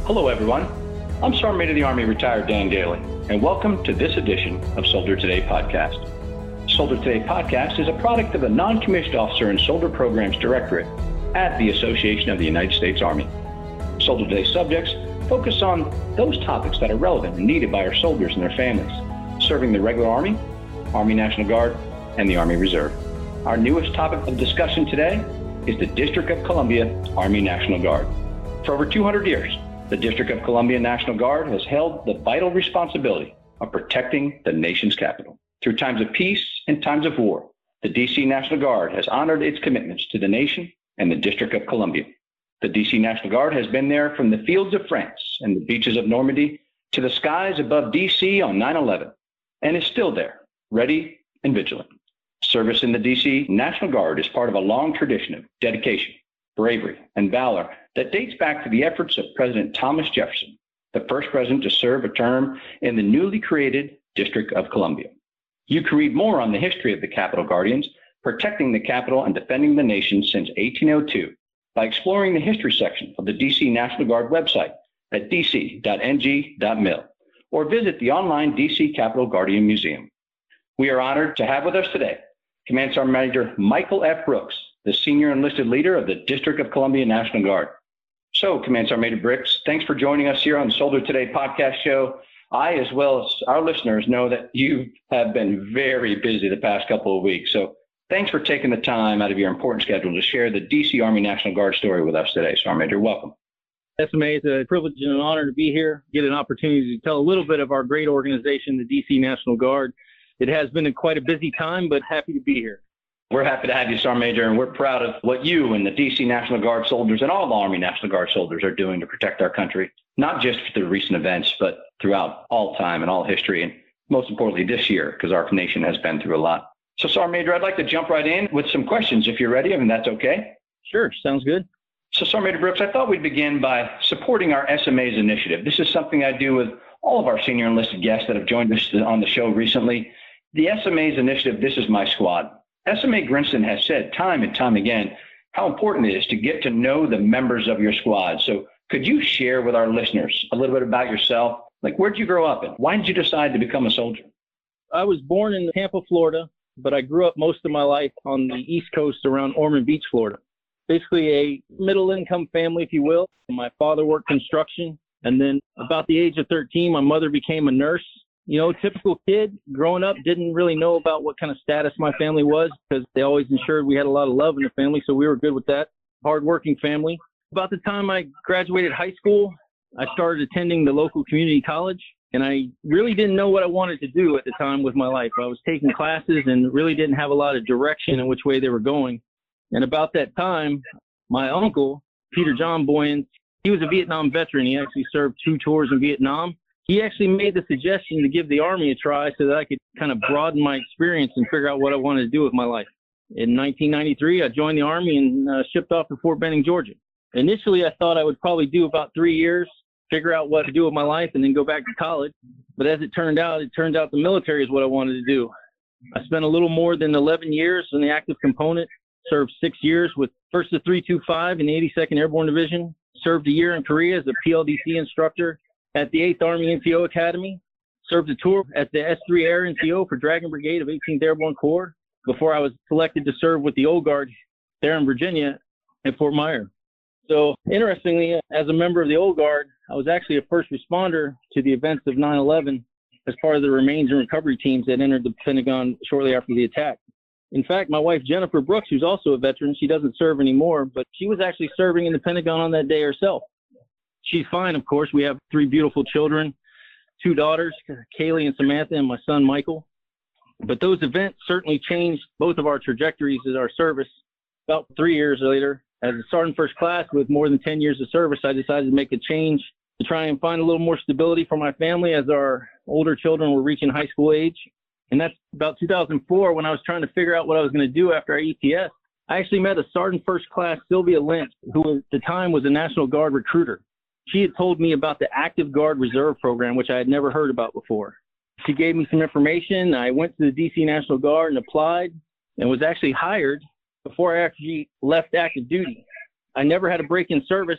Hello, everyone. I'm Sergeant Major of the Army, retired Dan Daly, and welcome to this edition of Soldier Today Podcast. Soldier Today Podcast is a product of the Non-Commissioned Officer and Soldier Programs Directorate at the Association of the United States Army. Soldier Today subjects focus on those topics that are relevant and needed by our soldiers and their families, serving the regular Army, Army National Guard, and the Army Reserve. Our newest topic of discussion today is the District of Columbia Army National Guard. For over 200 years, the District of Columbia National Guard has held the vital responsibility of protecting the nation's capital. Through times of peace and times of war, the D.C. National Guard has honored its commitments to the nation and the District of Columbia. The D.C. National Guard has been there from the fields of France and the beaches of Normandy to the skies above D.C. on 9/11, and is still there, ready and vigilant. Service in the D.C. National Guard is part of a long tradition of dedication, bravery, and valor that dates back to the efforts of President Thomas Jefferson, the first president to serve a term in the newly created District of Columbia. You can read more on the history of the Capitol Guardians, protecting the Capitol and defending the nation since 1802 by exploring the history section of the D.C. National Guard website at dc.ng.mil, or visit the online D.C. Capitol Guardian Museum. We are honored to have with us today Command Sergeant Major Michael F. Brooks, the senior enlisted leader of the District of Columbia National Guard. So, Command Sergeant Major Brooks, thanks for joining us here on the Soldier Today podcast show. I, as well as our listeners, know that you have been very busy the past couple of weeks. So thanks for taking the time out of your important schedule to share the D.C. Army National Guard story with us today. Sergeant Major, welcome. SMA, it's a privilege and an honor to be here, get an opportunity to tell a little bit of our great organization, the D.C. National Guard. It has been quite a busy time, but happy to be here. We're happy to have you, Sergeant Major, and we're proud of what you and the D.C. National Guard soldiers and all the Army National Guard soldiers are doing to protect our country, not just through recent events, but throughout all time and all history, and most importantly this year, because our nation has been through a lot. So, Sergeant Major, I'd like to jump right in with some questions if you're ready, and that's okay. Sure, sounds good. So, Sergeant Major Brooks, I thought we'd begin by supporting our SMA's initiative. This is something I do with all of our senior enlisted guests that have joined us on the show recently. The SMA's initiative, This Is My Squad. SMA Grinston has said time and time again how important it is to get to know the members of your squad. So could you share with our listeners a little bit about yourself? Like, where'd you grow up and why did you decide to become a soldier? I was born in Tampa, Florida, but I grew up most of my life on the East Coast around Ormond Beach, Florida. Basically a middle-income family, if you will. My father worked construction, and then about the age of 13, my mother became a nurse. You know, typical kid growing up, didn't really know about what kind of status my family was because they always ensured we had a lot of love in the family, so we were good with that. Hardworking family. About the time I graduated high school, I started attending the local community college, and I really didn't know what I wanted to do at the time with my life. I was taking classes and really didn't have a lot of direction in which way they were going. And about that time, my uncle, Peter John Boyens, he was a Vietnam veteran. He actually served 2 tours in Vietnam. He actually made the suggestion to give the Army a try so that I could kind of broaden my experience and figure out what I wanted to do with my life. In 1993, I joined the Army and shipped off to Fort Benning, Georgia. Initially, I thought I would probably do about 3 years, figure out what to do with my life, and then go back to college. But as it turned out the military is what I wanted to do. I spent a little more than 11 years in the active component, served 6 years with 1st of 325 in the 82nd Airborne Division, served a year in Korea as a PLDC instructor at the 8th Army NCO Academy, served a tour at the S3 Air NCO for Dragon Brigade of 18th Airborne Corps before I was selected to serve with the Old Guard there in Virginia at Fort Myer. So interestingly, as a member of the Old Guard, I was actually a first responder to the events of 9/11 as part of the remains and recovery teams that entered the Pentagon shortly after the attack. In fact, my wife, Jennifer Brooks, who's also a veteran, she doesn't serve anymore, but she was actually serving in the Pentagon on that day herself. She's fine, of course. We have 3 beautiful children, 2 daughters, Kaylee and Samantha, and my son, Michael. But those events certainly changed both of our trajectories in our service. About 3 years later, as a sergeant first class with more than 10 years of service, I decided to make a change to try and find a little more stability for my family as our older children were reaching high school age. And that's about 2004 when I was trying to figure out what I was going to do after our ETS. I actually met a sergeant first class, Sylvia Lynch, who at the time was a National Guard recruiter. She had told me about the Active Guard Reserve program, which I had never heard about before. She gave me some information. I went to the D.C. National Guard and applied and was actually hired before I actually left active duty. I never had a break in service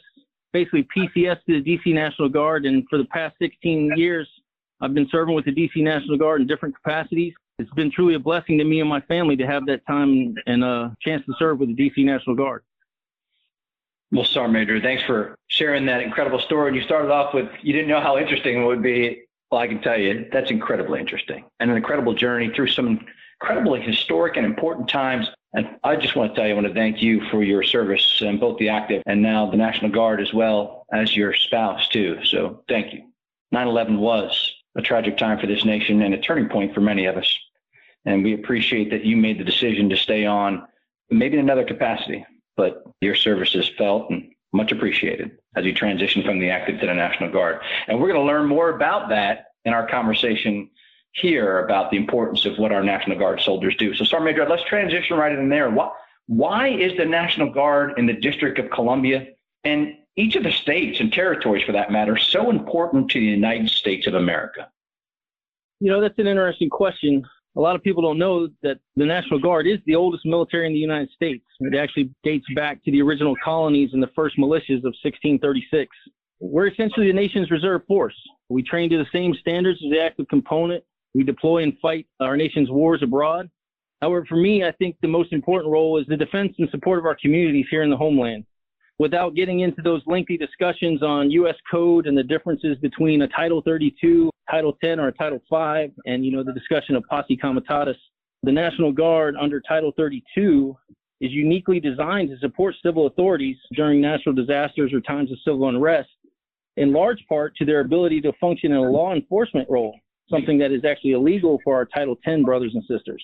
basically PCS to the DC National Guard. And for the past 16 years, I've been serving with the DC National Guard in different capacities. It's been truly a blessing to me and my family to have that time and a chance to serve with the DC National Guard. Well, Sergeant Major, thanks for sharing that incredible story. And you started off with, you didn't know how interesting it would be. Well, I can tell you, that's incredibly interesting and an incredible journey through some incredibly historic and important times. And I just want to tell you, I want to thank you for your service in both the active and now the National Guard, as well as your spouse, too. So thank you. 9/11 was a tragic time for this nation and a turning point for many of us. And we appreciate that you made the decision to stay on, maybe in another capacity, but your service is felt and much appreciated as you transition from the active to the National Guard. And we're going to learn more about that in our conversation here about the importance of what our National Guard soldiers do. So, Sergeant Major, let's transition right in there. Why is the National Guard in the District of Columbia and each of the states and territories, for that matter, so important to the United States of America? You know, that's an interesting question. A lot of people don't know that the National Guard is the oldest military in the United States. It actually dates back to the original colonies and the first militias of 1636. We're essentially the nation's reserve force. We train to the same standards as the active component. We deploy and fight our nation's wars abroad. However, for me, I think the most important role is the defense and support of our communities here in the homeland. Without getting into those lengthy discussions on U.S. code and the differences between a Title 32, Title 10, or a Title 5, and, the discussion of posse comitatus, the National Guard under Title 32 is uniquely designed to support civil authorities during natural disasters or times of civil unrest, in large part to their ability to function in a law enforcement role, something that is actually illegal for our Title 10 brothers and sisters.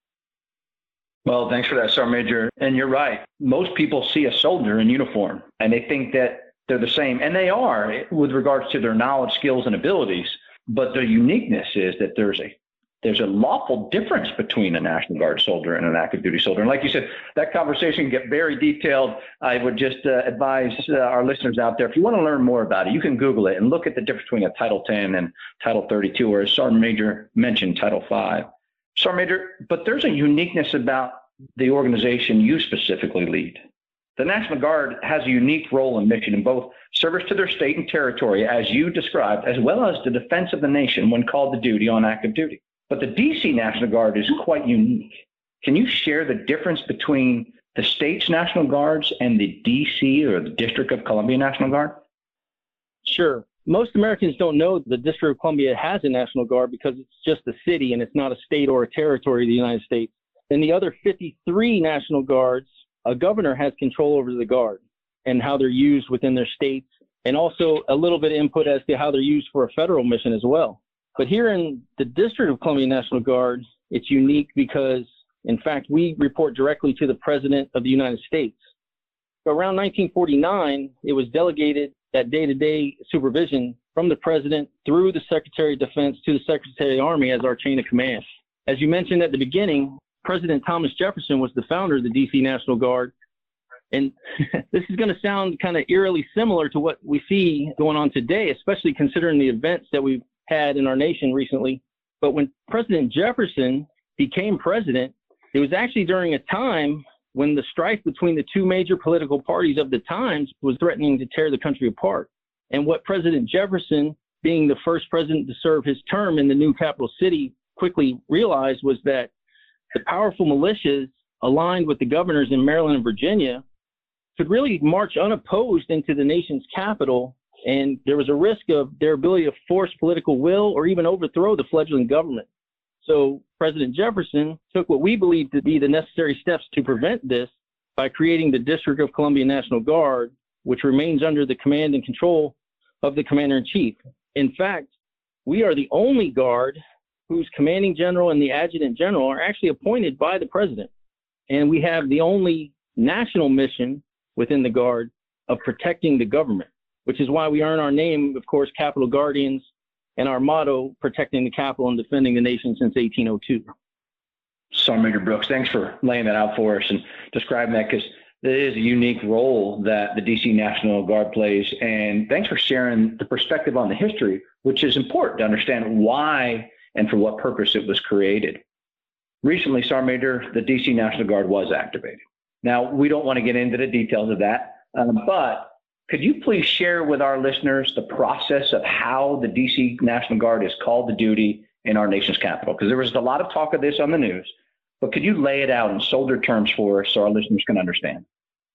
Well, thanks for that, Sergeant Major. And you're right. Most people see a soldier in uniform and they think that they're the same. And they are with regards to their knowledge, skills, and abilities. But the uniqueness is that there's a lawful difference between a National Guard soldier and an active duty soldier. And like you said, that conversation can get very detailed. I would just advise our listeners out there, if you want to learn more about it, you can Google it and look at the difference between a Title 10 and Title 32, or as Sergeant Major mentioned, Title 5. Sergeant Major, but there's a uniqueness about the organization you specifically lead. The National Guard has a unique role and mission in both service to their state and territory, as you described, as well as the defense of the nation when called to duty on active duty. But the DC National Guard is quite unique. Can you share the difference between the state's National Guards and the DC or the District of Columbia National Guard? Sure. Most Americans don't know the District of Columbia has a National Guard because it's just a city and it's not a state or a territory of the United States. In the other 53 National Guards, a governor has control over the Guard and how they're used within their states, and also a little bit of input as to how they're used for a federal mission as well. But here in the District of Columbia National Guard, it's unique because, in fact, we report directly to the President of the United States. Around 1949, it was delegated that day-to-day supervision from the President through the Secretary of Defense to the Secretary of the Army as our chain of command. As you mentioned at the beginning, President Thomas Jefferson was the founder of the DC National Guard. And this is going to sound kind of eerily similar to what we see going on today, especially considering the events that we've had in our nation recently. But when President Jefferson became president, it was actually during a time when the strife between the two major political parties of the times was threatening to tear the country apart. And what President Jefferson, being the first president to serve his term in the new capital city, quickly realized was that the powerful militias aligned with the governors in Maryland and Virginia could really march unopposed into the nation's capital, and there was a risk of their ability to force political will or even overthrow the fledgling government. So President Jefferson took what we believe to be the necessary steps to prevent this by creating the District of Columbia National Guard, which remains under the command and control of the Commander-in-Chief. In fact, we are the only Guard whose commanding general and the adjutant general are actually appointed by the President. And we have the only national mission within the Guard of protecting the government, which is why we earn our name, of course, Capitol Guardians, and our motto, protecting the Capitol and defending the nation since 1802. Sergeant Major Brooks, thanks for laying that out for us and describing that, because it is a unique role that the DC National Guard plays. And thanks for sharing the perspective on the history, which is important to understand why and for what purpose it was created. Recently, Sergeant Major, the DC National Guard was activated. Now, we don't want to get into the details of that, but Could you please share with our listeners the process of how the DC National Guard is called to duty in our nation's capital? Because there was a lot of talk of this on the news, but could you lay it out in soldier terms for us so our listeners can understand?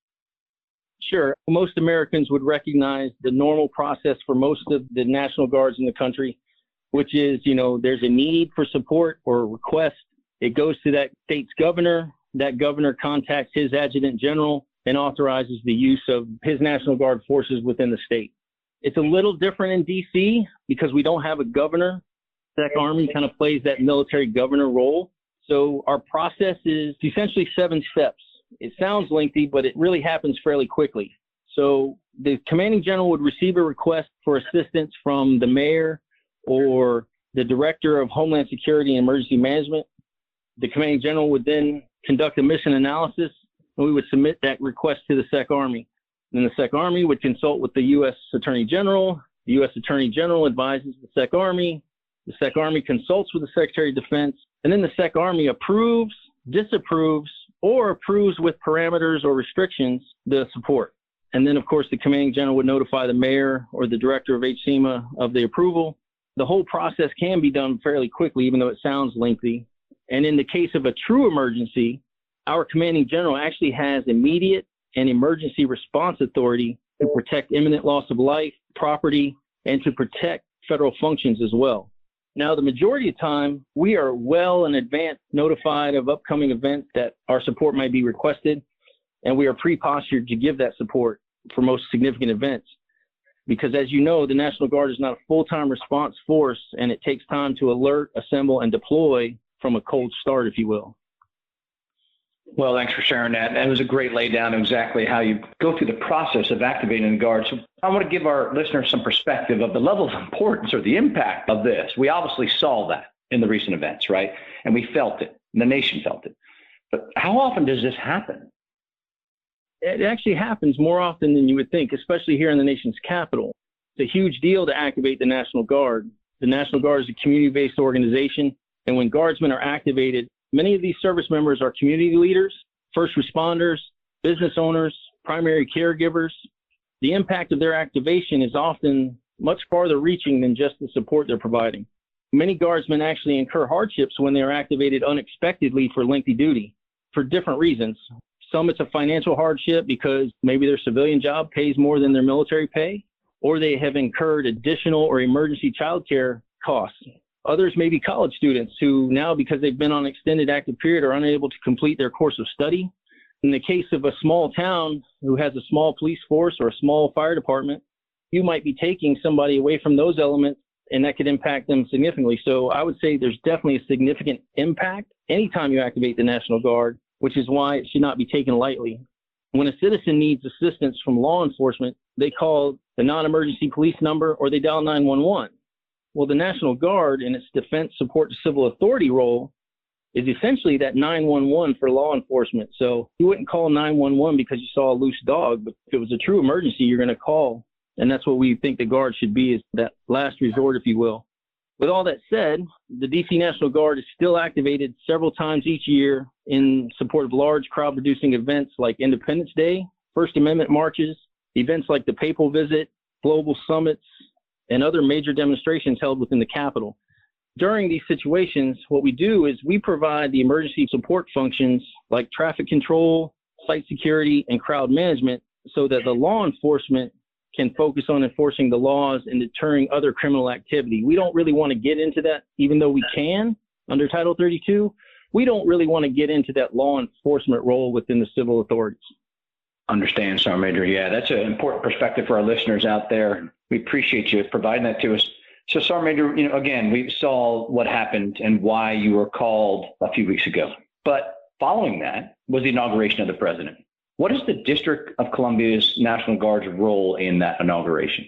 Sure. Most Americans would recognize the normal process for most of the National Guards in the country, which is, there's a need for support or a request. It goes to that state's governor. That governor contacts his adjutant general and authorizes the use of his National Guard forces within the state. It's a little different in D.C. because we don't have a governor. SEC Army kind of plays that military governor role. So our process is essentially 7 steps. It sounds lengthy, but it really happens fairly quickly. So the commanding general would receive a request for assistance from the mayor or the director of Homeland Security and Emergency Management. The commanding general would then conduct a mission analysis, and we would submit that request to the SEC Army. Then the SEC Army would consult with the U.S. Attorney General. The U.S. Attorney General advises the SEC Army. The SEC Army consults with the Secretary of Defense, and then the SEC Army approves, disapproves, or approves with parameters or restrictions the support. And then, of course, the commanding general would notify the mayor or the director of HSEMA of the approval. The whole process can be done fairly quickly, even though it sounds lengthy. And in the case of a true emergency, our commanding general actually has immediate and emergency response authority to protect imminent loss of life, property, and to protect federal functions as well. Now, the majority of time, we are well in advance notified of upcoming events that our support might be requested, and we are pre-postured to give that support for most significant events. Because as you know, the National Guard is not a full-time response force, and it takes time to alert, assemble, and deploy from a cold start, if you will. Well, thanks for sharing that. That was a great lay down of exactly how you go through the process of activating the Guard. So I want to give our listeners some perspective of the level of importance or the impact of this. We obviously saw that in the recent events, right? And we felt it. And the nation felt it. But how often does this happen? It actually happens more often than you would think, especially here in the nation's capital. It's a huge deal to activate the National Guard. The National Guard is a community-based organization, and when Guardsmen are activated, many of these service members are community leaders, first responders, business owners, primary caregivers. The impact of their activation is often much farther reaching than just the support they're providing. Many Guardsmen actually incur hardships when they are activated unexpectedly for lengthy duty for different reasons. Some it's a financial hardship because maybe their civilian job pays more than their military pay, or they have incurred additional or emergency childcare costs. Others may be college students who now, because they've been on an extended active period, are unable to complete their course of study. In the case of a small town who has a small police force or a small fire department, you might be taking somebody away from those elements, and that could impact them significantly. So I would say there's definitely a significant impact anytime you activate the National Guard, which is why it should not be taken lightly. When a citizen needs assistance from law enforcement, they call the non-emergency police number or they dial 911. Well, the National Guard in its defense support to civil authority role is essentially that 911 for law enforcement. So you wouldn't call 911 because you saw a loose dog, but if it was a true emergency, you're going to call. And that's what we think the Guard should be, is that last resort, if you will. With all that said, the DC National Guard is still activated several times each year in support of large crowd-producing events like Independence Day, First Amendment marches, events like the Papal Visit, global summits, and other major demonstrations held within the Capitol. During these situations, what we do is we provide the emergency support functions like traffic control, site security, and crowd management so that the law enforcement can focus on enforcing the laws and deterring other criminal activity. We don't really want to get into that, even though we can under Title 32. We don't really want to get into that law enforcement role within the civil authorities. Understand, Sergeant Major. Yeah, that's an important perspective for our listeners out there. We appreciate you providing that to us. So, Sergeant Major, again, we saw what happened and why you were called a few weeks ago. But following that was the inauguration of the president. What is the District of Columbia's National Guard's role in that inauguration?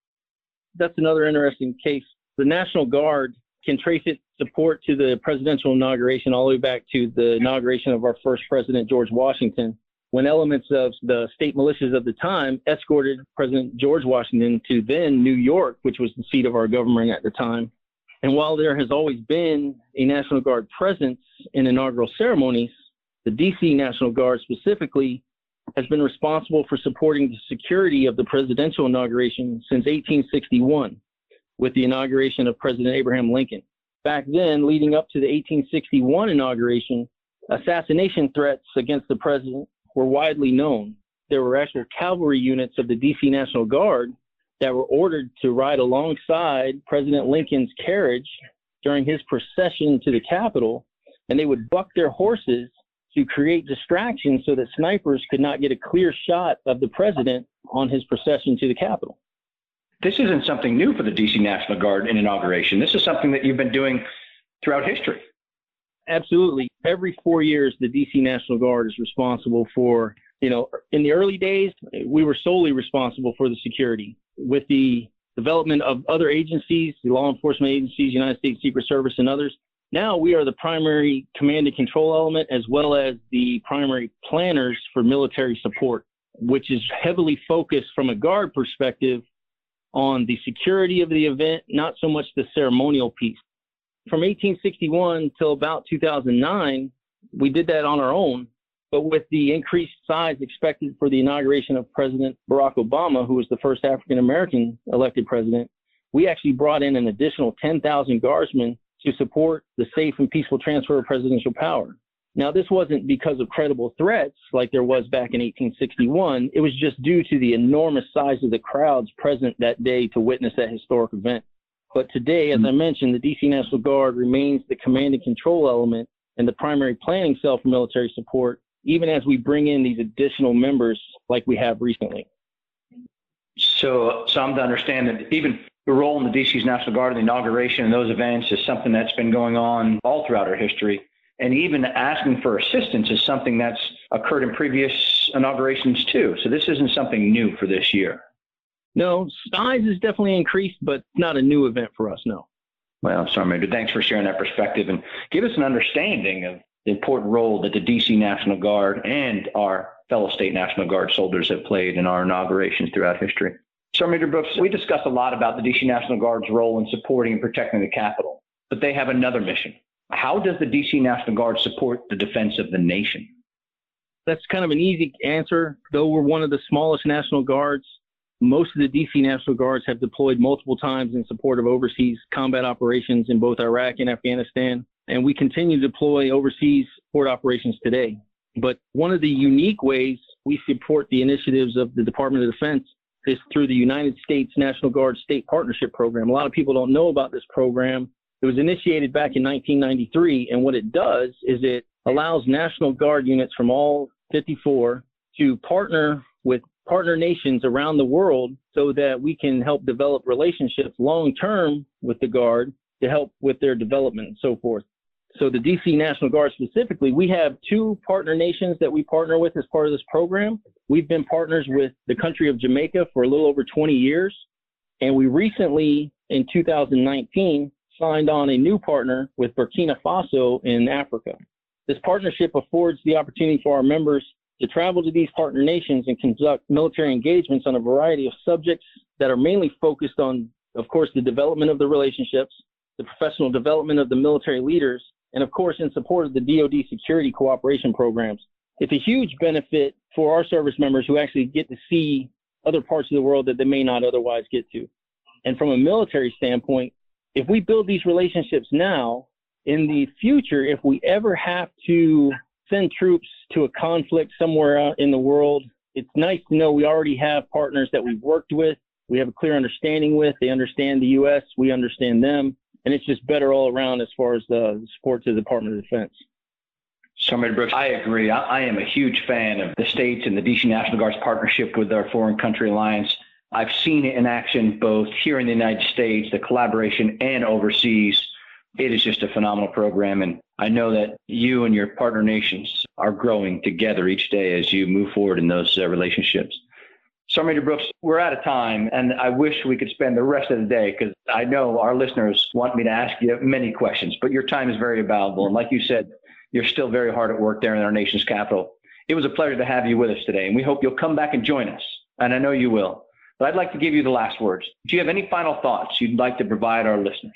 That's another interesting case. The National Guard can trace its support to the presidential inauguration all the way back to the inauguration of our first president, George Washington, when elements of the state militias of the time escorted President George Washington to then New York, which was the seat of our government at the time. And while there has always been a National Guard presence in inaugural ceremonies, the DC National Guard specifically has been responsible for supporting the security of the presidential inauguration since 1861 with the inauguration of President Abraham Lincoln. Back then, leading up to the 1861 inauguration, assassination threats against the president were widely known. There were actual cavalry units of the D.C. National Guard that were ordered to ride alongside President Lincoln's carriage during his procession to the Capitol, and they would buck their horses to create distractions so that snipers could not get a clear shot of the president on his procession to the Capitol. This isn't something new for the D.C. National Guard in inauguration. This is something that you've been doing throughout history. Absolutely. Every 4 years, the D.C. National Guard is responsible for, in the early days, we were solely responsible for the security. With the development of other agencies, the law enforcement agencies, United States Secret Service, and others, now we are the primary command and control element as well as the primary planners for military support, which is heavily focused from a Guard perspective on the security of the event, not so much the ceremonial piece. From 1861 till about 2009, we did that on our own, but with the increased size expected for the inauguration of President Barack Obama, who was the first African-American elected president, we actually brought in an additional 10,000 Guardsmen to support the safe and peaceful transfer of presidential power. Now, this wasn't because of credible threats like there was back in 1861. It was just due to the enormous size of the crowds present that day to witness that historic event. But today, as I mentioned, the D.C. National Guard remains the command and control element and the primary planning cell for military support, even as we bring in these additional members like we have recently. So I'm to understand that even the role in the D.C.'s National Guard in the inauguration and those events is something that's been going on all throughout our history. And even asking for assistance is something that's occurred in previous inaugurations too. So this isn't something new for this year. No, size has definitely increased, but not a new event for us, no. Well, Sergeant Major, thanks for sharing that perspective and give us an understanding of the important role that the D.C. National Guard and our fellow state National Guard soldiers have played in our inaugurations throughout history. Sergeant Major Brooks, we discussed a lot about the D.C. National Guard's role in supporting and protecting the Capitol, but they have another mission. How does the D.C. National Guard support the defense of the nation? That's kind of an easy answer. Though we're one of the smallest National Guards, most of the D.C. National Guards have deployed multiple times in support of overseas combat operations in both Iraq and Afghanistan, and we continue to deploy overseas support operations today. But one of the unique ways we support the initiatives of the Department of Defense is through the United States National Guard State Partnership Program. A lot of people don't know about this program. It was initiated back in 1993, and what it does is it allows National Guard units from all 54 to partner with partner nations around the world so that we can help develop relationships long-term with the Guard to help with their development and so forth. So the D.C. National Guard specifically, we have 2 partner nations that we partner with as part of this program. We've been partners with the country of Jamaica for a little over 20 years, and we recently, in 2019, signed on a new partner with Burkina Faso in Africa. This partnership affords the opportunity for our members to travel to these partner nations and conduct military engagements on a variety of subjects that are mainly focused on, of course, the development of the relationships, the professional development of the military leaders, and of course, in support of the DoD security cooperation programs. It's a huge benefit for our service members who actually get to see other parts of the world that they may not otherwise get to. And from a military standpoint, if we build these relationships now, in the future, if we ever have to send troops to a conflict somewhere in the world, it's nice to know we already have partners that we've worked with, we have a clear understanding with, they understand the U.S., we understand them, and it's just better all around as far as the support to the Department of Defense. Sergeant Brooks, I agree. I am a huge fan of the states and the D.C. National Guard's partnership with our Foreign Country Alliance. I've seen it in action both here in the United States, the collaboration, and overseas. It is just a phenomenal program, and I know that you and your partner nations are growing together each day as you move forward in those relationships. Sergeant Major Brooks, we're out of time, and I wish we could spend the rest of the day because I know our listeners want me to ask you many questions, but your time is very valuable. And like you said, you're still very hard at work there in our nation's capital. It was a pleasure to have you with us today, and we hope you'll come back and join us, and I know you will. But I'd like to give you the last words. Do you have any final thoughts you'd like to provide our listeners?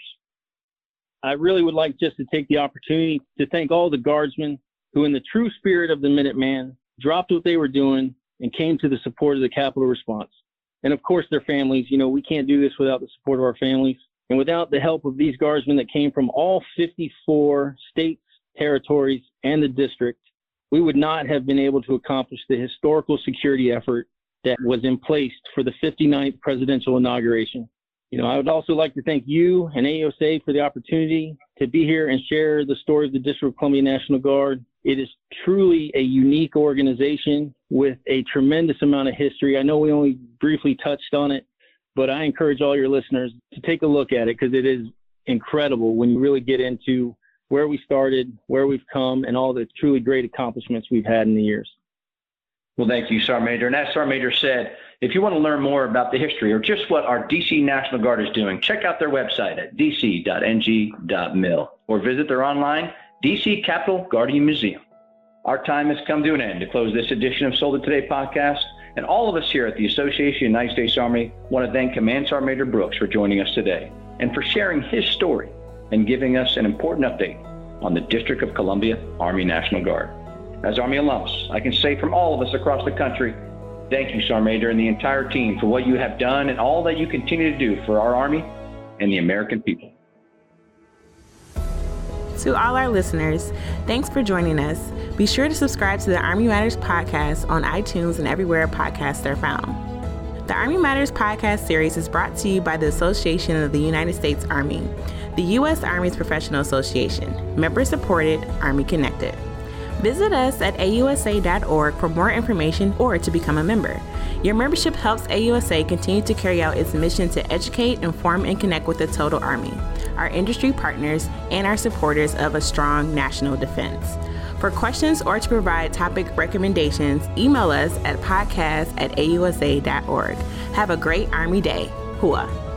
I really would like just to take the opportunity to thank all the Guardsmen who, in the true spirit of the Minuteman, dropped what they were doing and came to the support of the Capitol response. And of course, their families. We can't do this without the support of our families. And without the help of these Guardsmen that came from all 54 states, territories, and the district, we would not have been able to accomplish the historical security effort that was in place for the 59th presidential inauguration. I would also like to thank you and AUSA for the opportunity to be here and share the story of the District of Columbia National Guard. It is truly a unique organization with a tremendous amount of history. I know we only briefly touched on it, but I encourage all your listeners to take a look at it because it is incredible when you really get into where we started, where we've come, and all the truly great accomplishments we've had in the years. Well, thank you, Sergeant Major. And as Sergeant Major said, if you want to learn more about the history or just what our DC National Guard is doing, check out their website at dc.ng.mil or visit their online DC Capitol Guardian Museum. Our time has come to an end to close this edition of Soldier Today podcast. And all of us here at the Association of United States Army want to thank Command Sergeant Major Brooks for joining us today and for sharing his story and giving us an important update on the District of Columbia Army National Guard. As Army alums, I can say from all of us across the country, thank you, Sergeant Major, and the entire team for what you have done and all that you continue to do for our Army and the American people. To all our listeners, thanks for joining us. Be sure to subscribe to the Army Matters podcast on iTunes and everywhere podcasts are found. The Army Matters podcast series is brought to you by the Association of the United States Army, the U.S. Army's professional association, member-supported, Army-connected. Visit us at ausa.org for more information or to become a member. Your membership helps AUSA continue to carry out its mission to educate, inform, and connect with the total Army, our industry partners, and our supporters of a strong national defense. For questions or to provide topic recommendations, email us at podcast@ausa.org. Have a great Army Day. Hua.